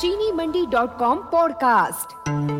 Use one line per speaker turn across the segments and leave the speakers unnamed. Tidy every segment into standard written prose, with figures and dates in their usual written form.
चीनीमंडी.com podcast.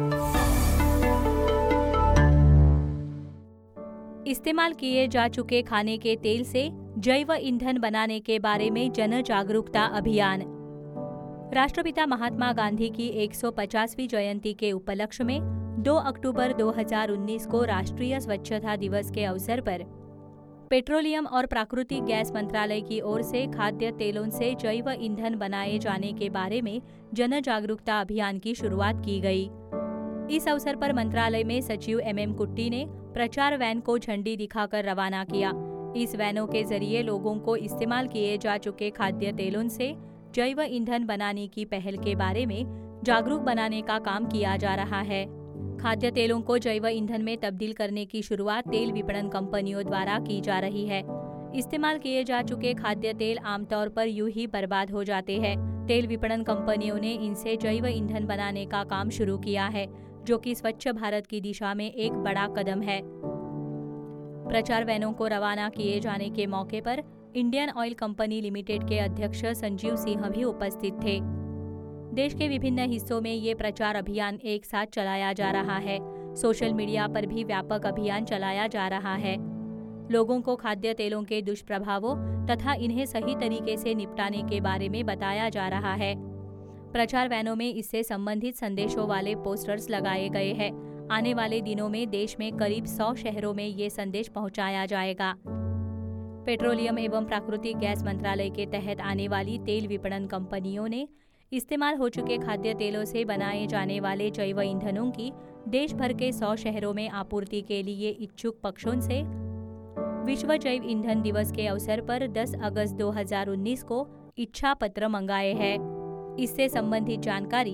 इस्तेमाल किए जा चुके खाने के तेल से जैव ईंधन बनाने के बारे में जन जागरूकता अभियान। राष्ट्रपिता महात्मा गांधी की 150वीं जयंती के उपलक्ष्य में 2 अक्टूबर 2019 को राष्ट्रीय स्वच्छता दिवस के अवसर पर पेट्रोलियम और प्राकृतिक गैस मंत्रालय की ओर से खाद्य तेलों से जैव ईंधन बनाए जाने के बारे में जन जागरूकता अभियान की शुरुआत की गई। इस अवसर पर मंत्रालय में सचिव MM कुट्टी ने प्रचार वैन को झंडी दिखाकर रवाना किया। इस वैनों के जरिए लोगों को इस्तेमाल किए जा चुके खाद्य तेलों से जैव ईंधन बनाने की पहल के बारे में जागरूक बनाने का काम किया जा रहा है। खाद्य तेलों को जैव ईंधन में तब्दील करने की शुरुआत तेल विपणन कंपनियों द्वारा की जा रही है। इस्तेमाल किए जा चुके खाद्य तेल आमतौर पर यूं ही बर्बाद हो जाते हैं। तेल विपणन कंपनियों ने इनसे जैव ईंधन बनाने का काम शुरू किया है, जो कि स्वच्छ भारत की दिशा में एक बड़ा कदम है। प्रचार वैनों को रवाना किए जाने के मौके पर इंडियन ऑयल कंपनी लिमिटेड के अध्यक्ष संजीव सिंह भी उपस्थित थे। देश के विभिन्न हिस्सों में ये प्रचार अभियान एक साथ चलाया जा रहा है। सोशल मीडिया पर भी व्यापक अभियान चलाया जा रहा है। लोगों को खाद्य तेलों के दुष्प्रभावों तथा इन्हें सही तरीके से निपटाने के बारे में बताया जा रहा है। प्रचार वैनों में इससे संबंधित संदेशों वाले पोस्टर्स लगाए गए हैं। आने वाले दिनों में देश में करीब 100 शहरों में ये संदेश पहुंचाया जाएगा। पेट्रोलियम एवं प्राकृतिक गैस मंत्रालय के तहत आने वाली तेल विपणन कंपनियों ने इस्तेमाल हो चुके खाद्य तेलों से बनाए जाने वाले जैव ईंधनों की देश भर के 100 शहरों में आपूर्ति के लिए इच्छुक पक्षों से विश्व जैव ईंधन दिवस के अवसर पर 10 अगस्त 2019 को इच्छा पत्र मंगाए हैं। इससे संबंधित जानकारी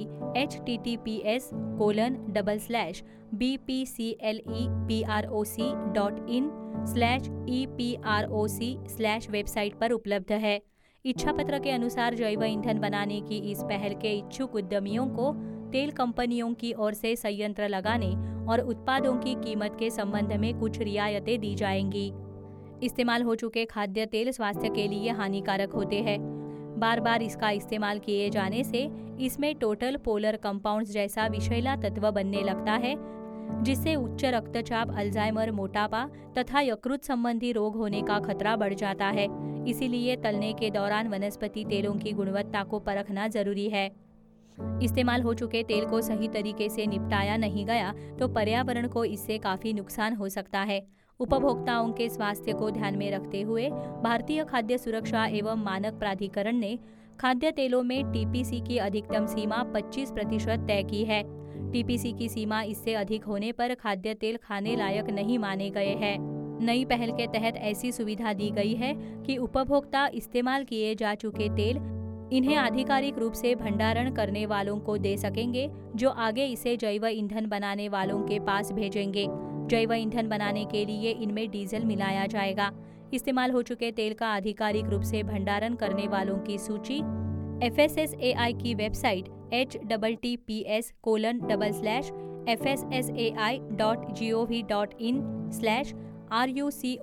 https://bpcleproc.in/eproc/ वेबसाइट पर उपलब्ध है। इच्छा पत्र के अनुसार जैव ईंधन बनाने की इस पहल के इच्छुक उद्यमियों को तेल कंपनियों की ओर से संयंत्र लगाने और उत्पादों की कीमत के संबंध में कुछ रियायतें दी जाएंगी। इस्तेमाल हो चुके खाद्य तेल स्वास्थ्य के लिए हानिकारक होते हैं। बार बार इसका इस्तेमाल किए जाने से इसमें टोटल पोलर कंपाउंड्स जैसा विषैला तत्व बनने लगता है, जिससे उच्च रक्तचाप, अल्जाइमर, मोटापा तथा यकृत संबंधी रोग होने का खतरा बढ़ जाता है। इसीलिए तलने के दौरान वनस्पति तेलों की गुणवत्ता को परखना जरूरी है। इस्तेमाल हो चुके तेल को सही तरीके से निपटाया नहीं गया तो पर्यावरण को इससे काफी नुकसान हो सकता है। उपभोक्ताओं के स्वास्थ्य को ध्यान में रखते हुए भारतीय खाद्य सुरक्षा एवं मानक प्राधिकरण ने खाद्य तेलों में TPC की अधिकतम सीमा 25% तय की है। TPC की सीमा इससे अधिक होने पर खाद्य तेल खाने लायक नहीं माने गए हैं। नई पहल के तहत ऐसी सुविधा दी गई है कि उपभोक्ता इस्तेमाल किए जा चुके तेल इन्हें आधिकारिक रूप से भंडारण करने वालों को दे सकेंगे, जो आगे इसे जैव ईंधन बनाने वालों के पास भेजेंगे। जैव ईंधन बनाने के लिए इनमें डीजल मिलाया जाएगा। इस्तेमाल हो चुके तेल का आधिकारिक रूप से भंडारण करने वालों की सूची FSSAI की वेबसाइट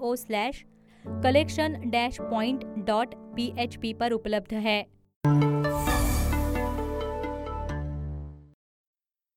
https://fssai.gov.in/ruco/collection-point.php पर उपलब्ध है।